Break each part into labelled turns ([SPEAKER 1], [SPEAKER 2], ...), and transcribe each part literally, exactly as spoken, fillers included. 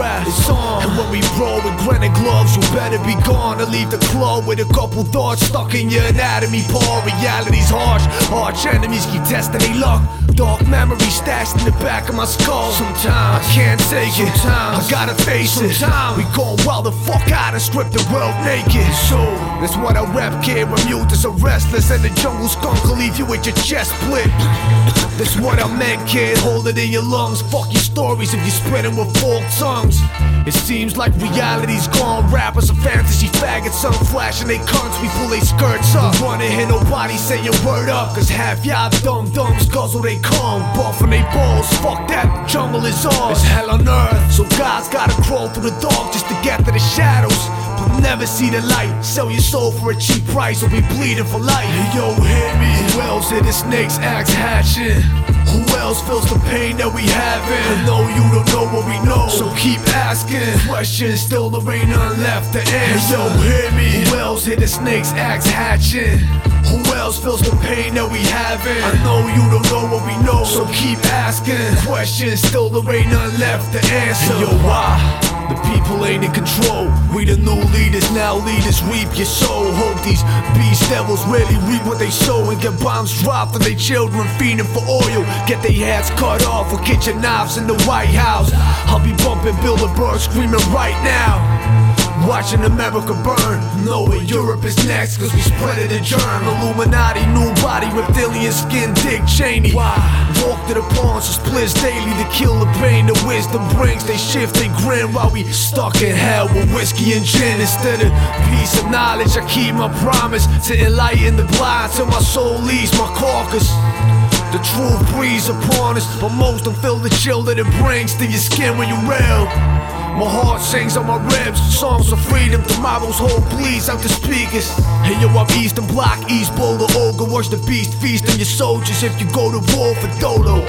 [SPEAKER 1] rap, it's on. And when we roll with granite gloves, you better be gone. Or leave the club with a couple thoughts stuck in your anatomy. Paul, reality's harsh. Arch enemies keep testing their luck. Dark memories stashed in the back of my skull. Sometimes I can't take it, sometimes I gotta face it. Sometimes we gon' wild the fuck out and strip the world naked. So that's what I rap, kid. When mutants are restless and the jungle skunk will leave you with your chest split. That's what I meant, kid. Hold it in your lungs. Fuck your stories if you're spreading with forked tongues. It seems like reality's gone. Rappers are fantasy faggots, some flashing they cunts. We pull they skirts up. Don't wanna hear nobody say a word up, cause half y'all dumb dumbs guzzle they come, buffing they balls. Fuck that, the jungle is ours. It's hell on earth, so guys gotta crawl through the dark just to get to the shadows, but never see the light. Sell your soul for a cheap price or be bleeding for life. Hey yo, hear me. Who else hear the snake's axe hatching? Who else feels the pain that we having? I know you don't know what we know, so keep asking questions, still there ain't none left to answer. Hey yo, hear me. Who else hear the snake's axe hatching? Who else feels the pain that we having? I know you don't know what we know, so keep asking questions, still there ain't none left to answer. Hey yo, why? The people ain't in control. We the new leaders, now leaders reap your soul. Hope these beast devils really reap what they sow and get bombs dropped on their children feeding for oil. Get their heads cut off with kitchen knives in the White House. I'll be bumping Bilderberg screaming right now, watching America burn, knowing Europe is next, cause we spread it a germ. Illuminati, new body, reptilian skin, Dick Cheney. Why? Walk to the pawns, so splits daily to kill the pain the wisdom brings. They shift, they grin while we stuck in hell with whiskey and gin. Instead of peace and knowledge, I keep my promise to enlighten the blind till my soul leaves my carcass. The truth breathes upon us, but most don't feel the chill that it brings to your skin when you real. My heart sings on my ribs, songs of freedom. Tomorrow's hope bleeds out the speakers. Hey yo, I'm Eastern Bloc, East Boulder, Ogre. Watch the beast feast on your soldiers if you go to war for Dodo.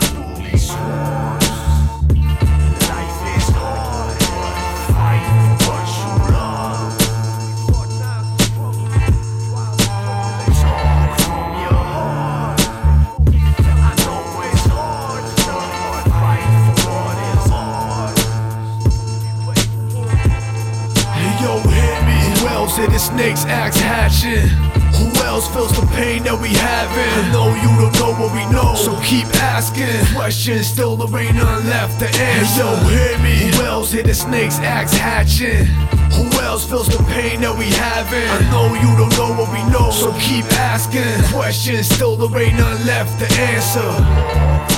[SPEAKER 1] Hear the snake's axe hatching? Who else feels the pain that we having? I know you don't know what we know, so keep asking questions, still there ain't none left to answer. Hey yo, hear me. Who else hear the snake's axe hatching? Who else feels the pain that we having? I know you don't know what we know, so keep asking questions, still there ain't none left to answer.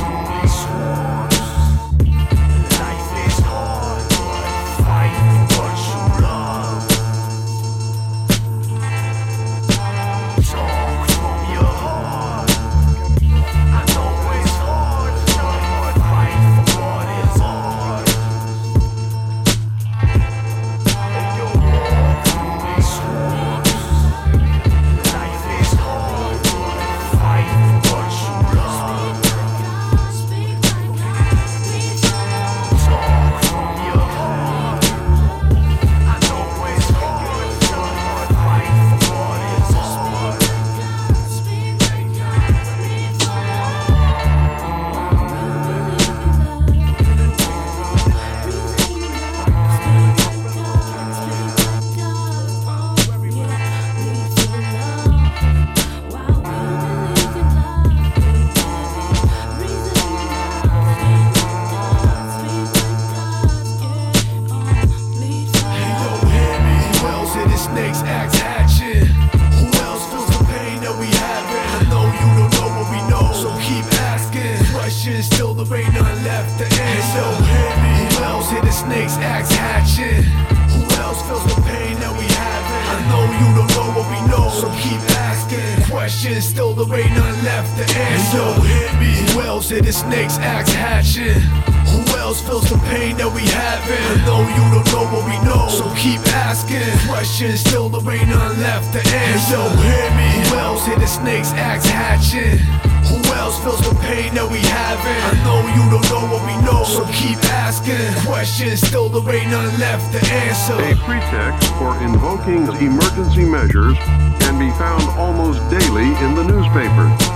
[SPEAKER 1] Still there ain't none left to answer. Who else hear the snake's axe hatching? Who else feels the pain that we having? I know you don't know what we know, so keep asking questions, still there ain't none left to answer. Hear me. Who else hear the snake's axe hatching? Who else feels the pain that we having? I know you don't know what we know, so keep asking questions, still there ain't none left to answer. Hear me. Who else hear the snake's axe hatching? Who else feels the pain that we having? I know you don't know what we know, so keep asking questions, still there ain't none left to answer.
[SPEAKER 2] A pretext for invoking emergency measures can be found almost daily in the newspapers.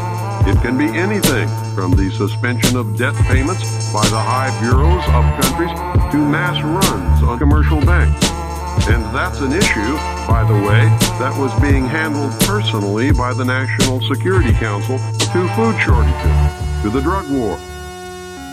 [SPEAKER 2] It can be anything from the suspension of debt payments by the high bureaus of countries to mass runs on commercial banks. And that's an issue, by the way, that was being handled personally by the National Security Council to food shortages, to the drug war,